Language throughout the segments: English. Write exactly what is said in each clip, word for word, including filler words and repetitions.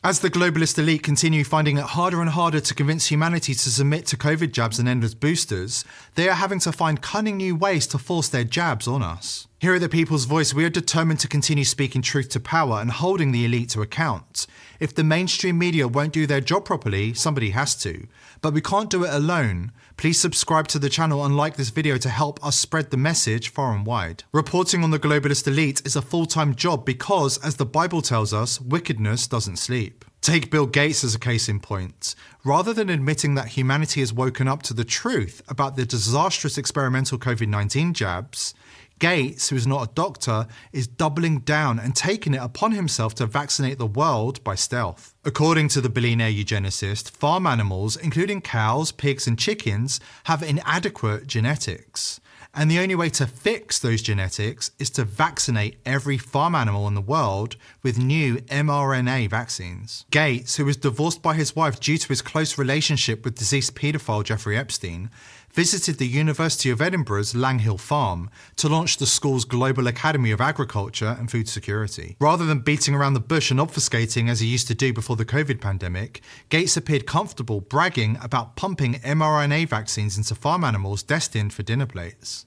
As the globalist elite continue finding it harder and harder to convince humanity to submit to COVID jabs and endless boosters, they are having to find cunning new ways to force their jabs on us. Here at The People's Voice, we are determined to continue speaking truth to power and holding the elite to account. If the mainstream media won't do their job properly, somebody has to. But we can't do it alone. Please subscribe to the channel and like this video to help us spread the message far and wide. Reporting on the globalist elite is a full-time job because, as the Bible tells us, wickedness doesn't sleep. Take Bill Gates as a case in point. Rather than admitting that humanity has woken up to the truth about the disastrous experimental COVID nineteen jabs, Gates, who is not a doctor, is doubling down and taking it upon himself to vaccinate the world by stealth. According to the billionaire eugenicist, farm animals, including cows, pigs and chickens, have inadequate genetics. And the only way to fix those genetics is to vaccinate every farm animal in the world with new mRNA vaccines. Gates, who was divorced by his wife due to his close relationship with deceased paedophile Jeffrey Epstein, visited the University of Edinburgh's Lang Hill Farm to launch the school's Global Academy of Agriculture and Food Security. Rather than beating around the bush and obfuscating as he used to do before the COVID pandemic, Gates appeared comfortable bragging about pumping mRNA vaccines into farm animals destined for dinner plates.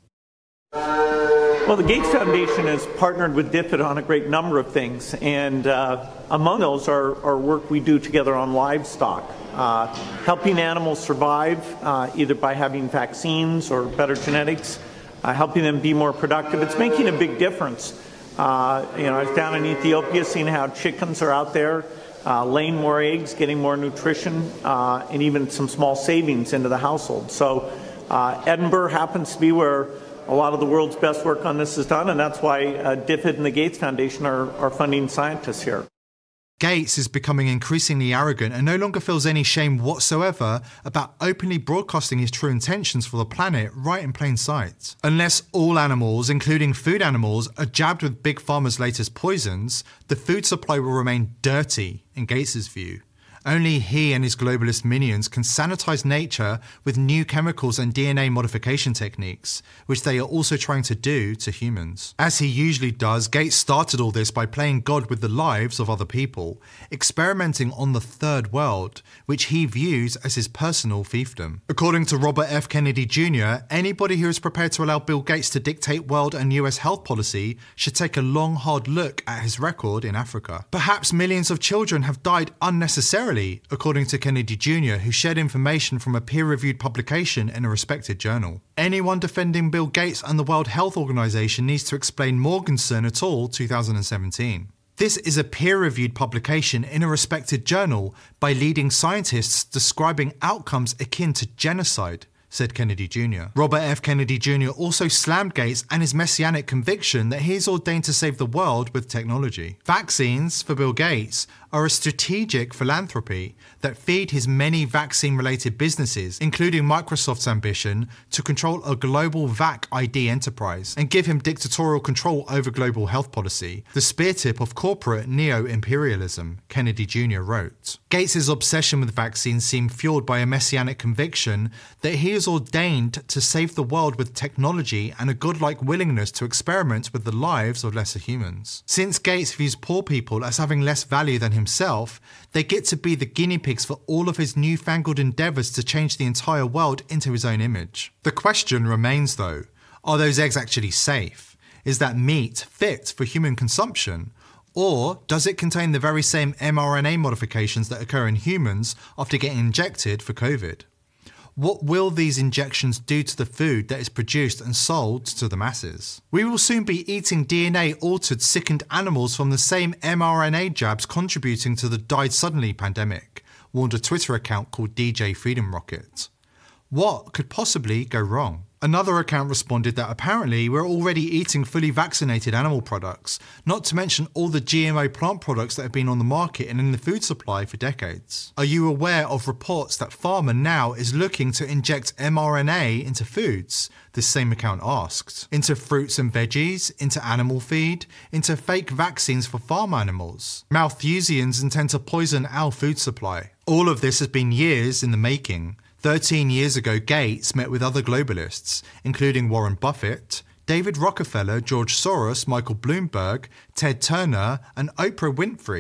Well, the Gates Foundation has partnered with D F I D on a great number of things, and uh, among those are, are work we do together on livestock, uh, helping animals survive uh, either by having vaccines or better genetics, uh, helping them be more productive. It's making a big difference. Uh, you know, I was down in Ethiopia seeing how chickens are out there uh, laying more eggs, getting more nutrition, uh, and even some small savings into the household. So uh, Edinburgh happens to be where a lot of the world's best work on this is done, and that's why uh, D F I D and the Gates Foundation are, are funding scientists here. Gates is becoming increasingly arrogant and no longer feels any shame whatsoever about openly broadcasting his true intentions for the planet right in plain sight. Unless all animals, including food animals, are jabbed with Big Pharma's latest poisons, the food supply will remain dirty, in Gates' view. Only he and his globalist minions can sanitize nature with new chemicals and D N A modification techniques, which they are also trying to do to humans. As he usually does, Gates started all this by playing God with the lives of other people, experimenting on the third world, which he views as his personal fiefdom. According to Robert F. Kennedy Junior, anybody who is prepared to allow Bill Gates to dictate world and U S health policy should take a long, hard look at his record in Africa. Perhaps millions of children have died unnecessarily, according to Kennedy Junior, who shared information from a peer-reviewed publication in a respected journal. Anyone defending Bill Gates and the World Health Organization needs to explain Morganson et al. two thousand seventeen. This is a peer-reviewed publication in a respected journal by leading scientists describing outcomes akin to genocide, said Kennedy Junior Robert F. Kennedy Junior also slammed Gates and his messianic conviction that he is ordained to save the world with technology. Vaccines, for Bill Gates, are a strategic philanthropy that feed his many vaccine-related businesses, including Microsoft's ambition to control a global vac I D enterprise and give him dictatorial control over global health policy, the spear tip of corporate neo-imperialism, Kennedy Junior wrote. Gates' obsession with vaccines seemed fueled by a messianic conviction that he is ordained to save the world with technology and a godlike willingness to experiment with the lives of lesser humans. Since Gates views poor people as having less value than himself, they get to be the guinea pigs for all of his newfangled endeavours to change the entire world into his own image. The question remains though, are those eggs actually safe? Is that meat fit for human consumption? Or does it contain the very same mRNA modifications that occur in humans after getting injected for COVID? What will these injections do to the food that is produced and sold to the masses? We will soon be eating D N A-altered sickened animals from the same mRNA jabs contributing to the died suddenly pandemic, warned a Twitter account called D J Freedom Rocket. What could possibly go wrong? Another account responded that apparently we're already eating fully vaccinated animal products, not to mention all the G M O plant products that have been on the market and in the food supply for decades. Are you aware of reports that Pharma now is looking to inject mRNA into foods? This same account asked. Into fruits and veggies, into animal feed, into fake vaccines for farm animals. Malthusians intend to poison our food supply. All of this has been years in the making. Thirteen years ago, Gates met with other globalists, including Warren Buffett, David Rockefeller, George Soros, Michael Bloomberg, Ted Turner, and Oprah Winfrey,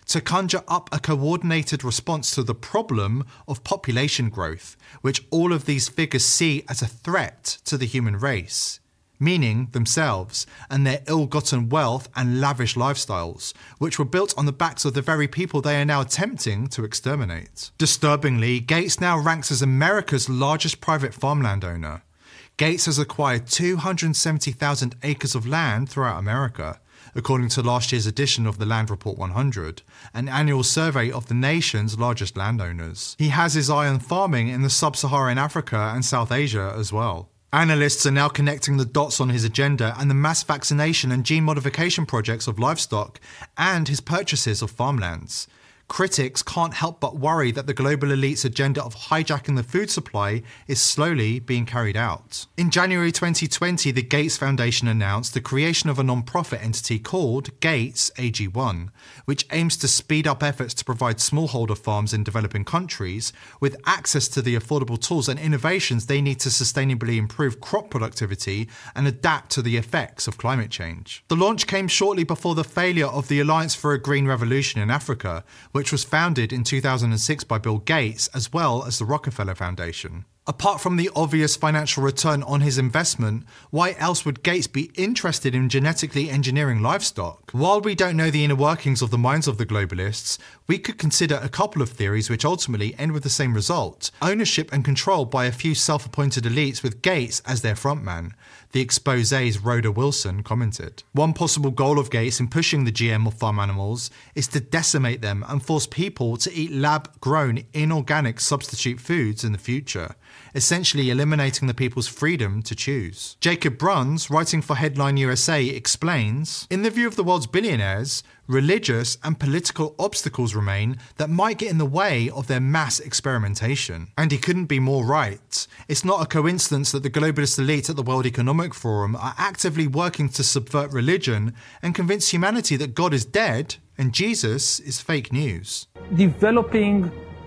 to conjure up a coordinated response to the problem of population growth, which all of these figures see as a threat to the human race, meaning themselves and their ill-gotten wealth and lavish lifestyles, which were built on the backs of the very people they are now attempting to exterminate. Disturbingly, Gates now ranks as America's largest private farmland owner. Gates has acquired two hundred seventy thousand acres of land throughout America, according to last year's edition of the Land Report one hundred, an annual survey of the nation's largest landowners. He has his eye on farming in the sub-Saharan Africa and South Asia as well. Analysts are now connecting the dots on his agenda and the mass vaccination and gene modification projects of livestock and his purchases of farmlands. Critics can't help but worry that the global elite's agenda of hijacking the food supply is slowly being carried out. In January twenty twenty, the Gates Foundation announced the creation of a non-profit entity called Gates A G one, which aims to speed up efforts to provide smallholder farms in developing countries with access to the affordable tools and innovations they need to sustainably improve crop productivity and adapt to the effects of climate change. The launch came shortly before the failure of the Alliance for a Green Revolution in Africa, which was founded in two thousand six by Bill Gates as well as the Rockefeller Foundation. Apart from the obvious financial return on his investment, why else would Gates be interested in genetically engineering livestock? While we don't know the inner workings of the minds of the globalists, we could consider a couple of theories which ultimately end with the same result: ownership and control by a few self-appointed elites with Gates as their frontman, the Expose's Rhoda Wilson commented. One possible goal of Gates in pushing the G M of farm animals is to decimate them and force people to eat lab-grown inorganic substitute foods in the future, essentially eliminating the people's freedom to choose. Jacob Bruns, writing for Headline U S A, explains, in the view of the world's billionaires, religious and political obstacles remain that might get in the way of their mass experimentation. And he couldn't be more right. It's not a coincidence that the globalist elite at the World Economic Forum are actively working to subvert religion and convince humanity that God is dead and Jesus is fake news. Developing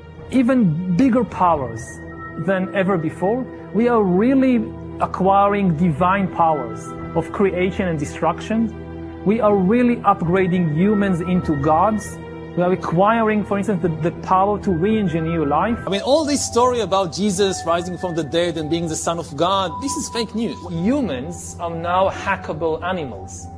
even bigger powers than ever before, we are really acquiring divine powers of creation and destruction. We are really upgrading humans into gods. We are acquiring, for instance, the, the power to re-engineer life. I mean, all this story about Jesus rising from the dead and being the Son of God, this is fake news. Humans are now hackable animals.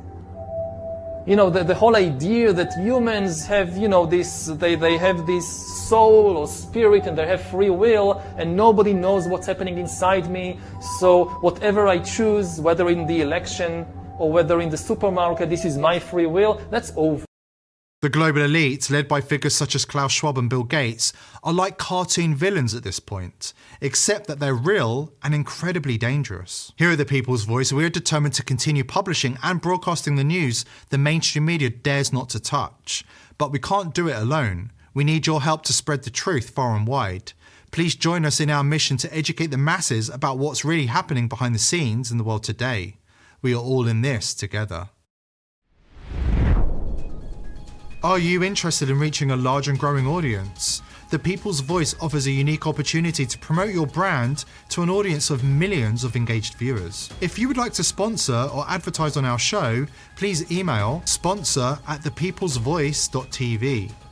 You know, the, the whole idea that humans have, you know, this, they, they have this soul or spirit and they have free will and nobody knows what's happening inside me. So whatever I choose, whether in the election or whether in the supermarket, this is my free will, that's over. The global elite, led by figures such as Klaus Schwab and Bill Gates, are like cartoon villains at this point, except that they're real and incredibly dangerous. Here at The People's Voice, we are determined to continue publishing and broadcasting the news the mainstream media dares not to touch. But we can't do it alone. We need your help to spread the truth far and wide. Please join us in our mission to educate the masses about what's really happening behind the scenes in the world today. We are all in this together. Are you interested in reaching a large and growing audience? The People's Voice offers a unique opportunity to promote your brand to an audience of millions of engaged viewers. If you would like to sponsor or advertise on our show, please email sponsor at the peoples voice dot t v.